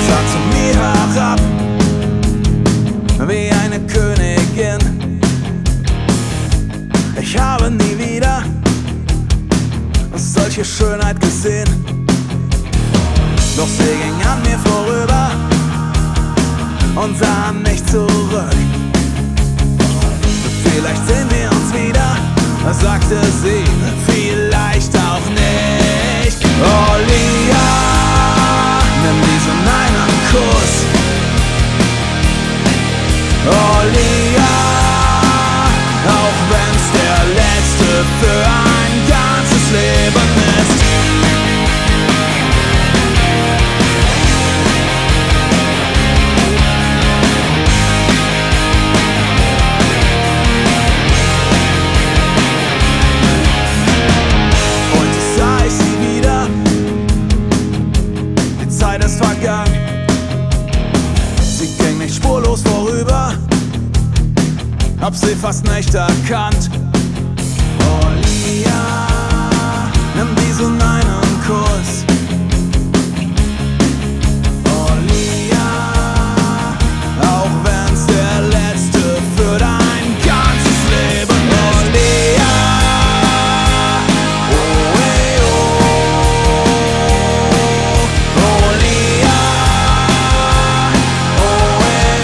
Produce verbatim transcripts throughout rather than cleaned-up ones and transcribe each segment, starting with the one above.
sah zu mir herab wie eine Königin. Ich habe nie wieder solche Schönheit gesehen. Doch sie ging an mir vorüber und sah nicht zurück. Vielleicht sehen wir uns wieder, sagte sie, vielleicht auch nicht. Oh Lia, nimm diesen einen Kuss. Oh Lia, auch wenn's der letzte für ein ganzes Leben ist. Heute sah ich sie wieder, die Zeit ist vergangen. Sie ging nicht spurlos vorüber, hab sie fast nicht erkannt. Oh Lia, nimm diesen einen Kuss. Oh Lia, auch wenn's der letzte für dein ganzes Leben ist. Oh Lia, oh ey, oh, oh Lia, oh ey,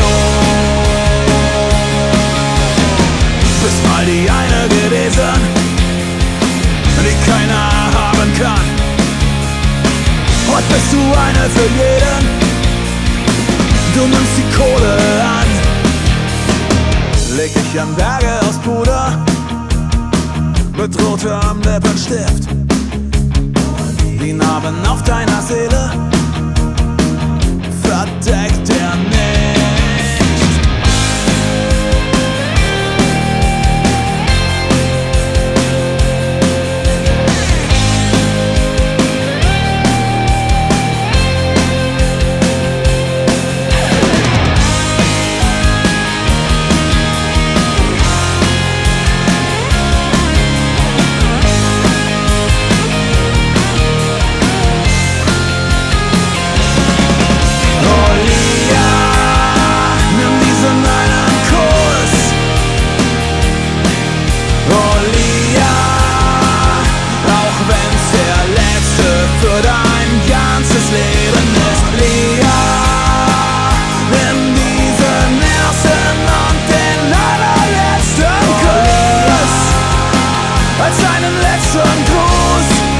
oh. Bist mal die eine gewesen, die keiner haben kann. Heute bist du eine für jeden, du nimmst die Kohle an. Leg dich an Berge aus Puder mit rotem Lippenstift. Die Narben auf deiner Seele verdeckt er nicht. Für dein ganzes Leben ist. Lia, nimm diesen ersten und den allerletzten Kuss als einen letzten Gruß.